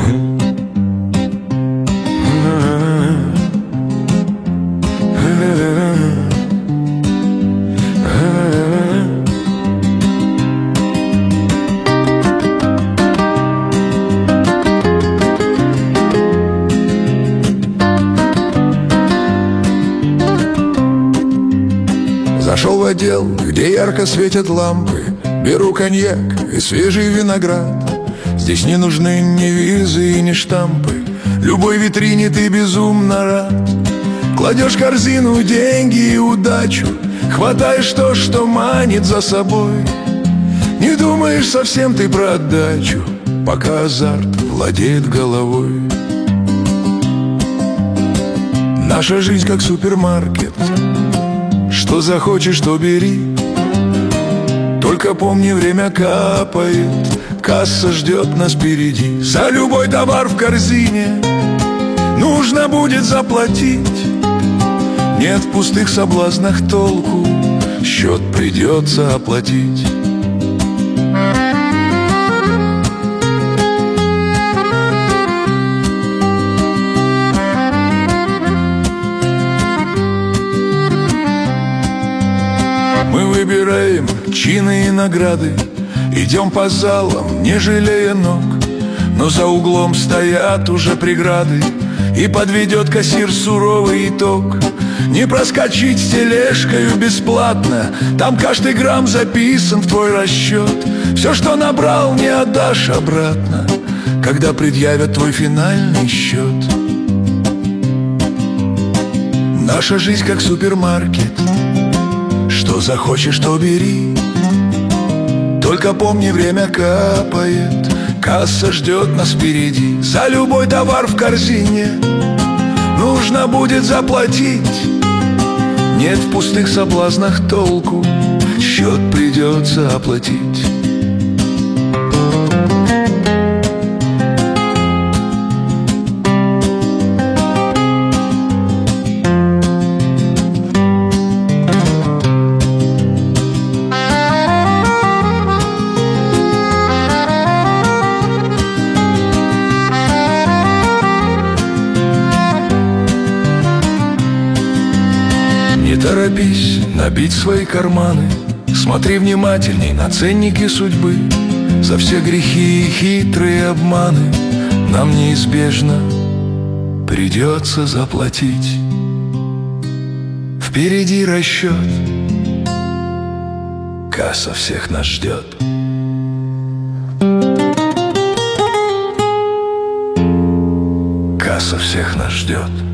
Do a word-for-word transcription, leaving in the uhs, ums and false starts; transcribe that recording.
Зашел в отдел, где ярко светят лампы. Беру коньяк и свежий виноград. Здесь не нужны ни визы и ни штампы. Любой витрине ты безумно рад. Кладешь в корзину деньги и удачу, хватаешь то, что манит за собой. Не думаешь совсем ты про отдачу, пока азарт владеет головой. Наша жизнь как супермаркет. Что захочешь, то бери. Только помни, время капает, касса ждет нас впереди. За любой товар в корзине нужно будет заплатить. Нет в пустых соблазнах толку, счет придется оплатить. Мы выбираем чины и награды, идем по залам, не жалея ног. Но за углом стоят уже преграды, и подведет кассир суровый итог. Не проскочить с тележкою бесплатно, там каждый грамм записан в твой расчет. Все, что набрал, не отдашь обратно, когда предъявят твой финальный счет. Наша жизнь как супермаркет. Что захочешь, то бери. Только помни, время капает, касса ждет нас впереди. За любой товар в корзине нужно будет заплатить. Нет в пустых соблазнах толку, счет придется оплатить. Не торопись набить свои карманы, смотри внимательней на ценники судьбы. За все грехи и хитрые обманы нам неизбежно придется заплатить. Впереди расчет, касса всех нас ждет. Касса всех нас ждет.